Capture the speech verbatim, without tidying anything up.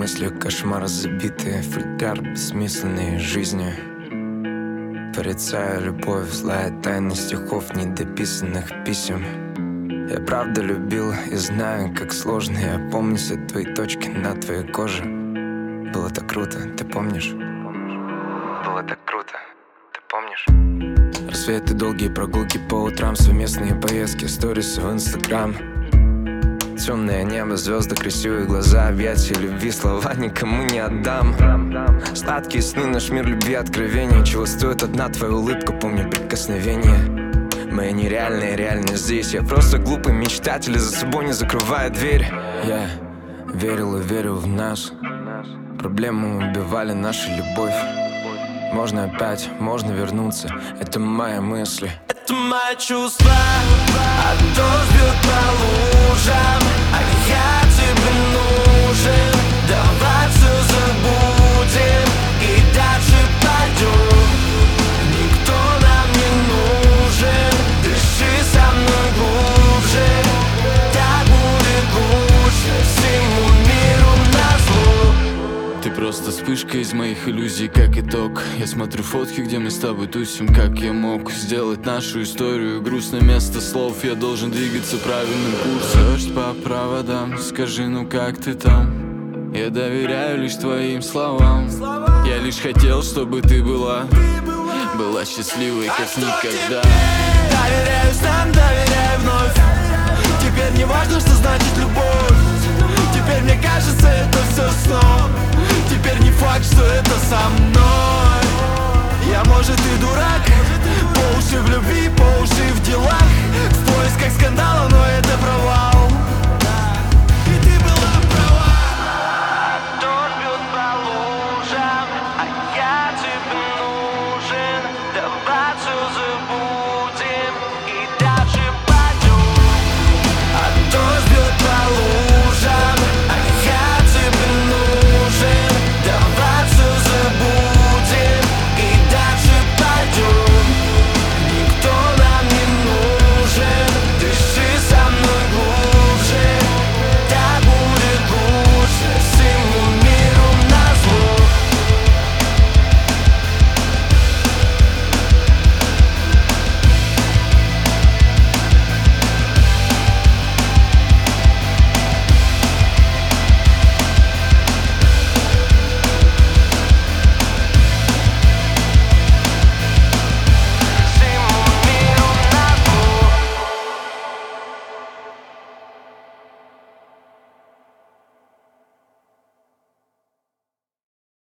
мысли, кошмары забитые, футляр бессмысленной жизни. Порицаю любовь, злая тайна стихов, недописанных писем. Я правда любил и знаю, как сложно. Я помню все твои точки на твоей коже. Было так круто, ты помнишь? Было так круто, ты помнишь? Рассветы, долгие прогулки по утрам, совместные поездки, сторисы в Инстаграм. Темное небо, звезды, красивые глаза, объятия любви, слова никому не отдам. Сладкие сны, наш мир любви, откровения. Чего стоит одна твоя улыбка, помню прикосновение. Моя нереальная реальность здесь. Я просто глупый мечтатель, за собой не закрывая дверь. Я верил и верю в нас. Проблемы убивали нашу любовь. Можно опять, можно вернуться. Это мои мысли. Это мои чувства. А дождь бьет по лужам, а я тебе нужен. Давай все забудем и дальше пойдем. Никто нам не нужен. Дыши со мной глубже. Так будет лучше всему миру назло. Ты просто вспышка из моих иллюзий, как итог. Я смотрю фотки, где мы с тобой тусим. Как я мог сделать нашу историю грустно вместо слов? Я должен двигаться правильным курсом. Дождь по проводам, скажи, ну как ты там? Я доверяю лишь твоим словам. Я лишь хотел, чтобы ты была Была счастливой, как а никогда. Доверяю сам, доверяю вновь. Теперь не важно, что значит любовь. Теперь мне кажется, это все сном. Теперь не факт, что это со мной. Я, может, и дурак, по уши в любви, по уши в делах, в поисках скандала.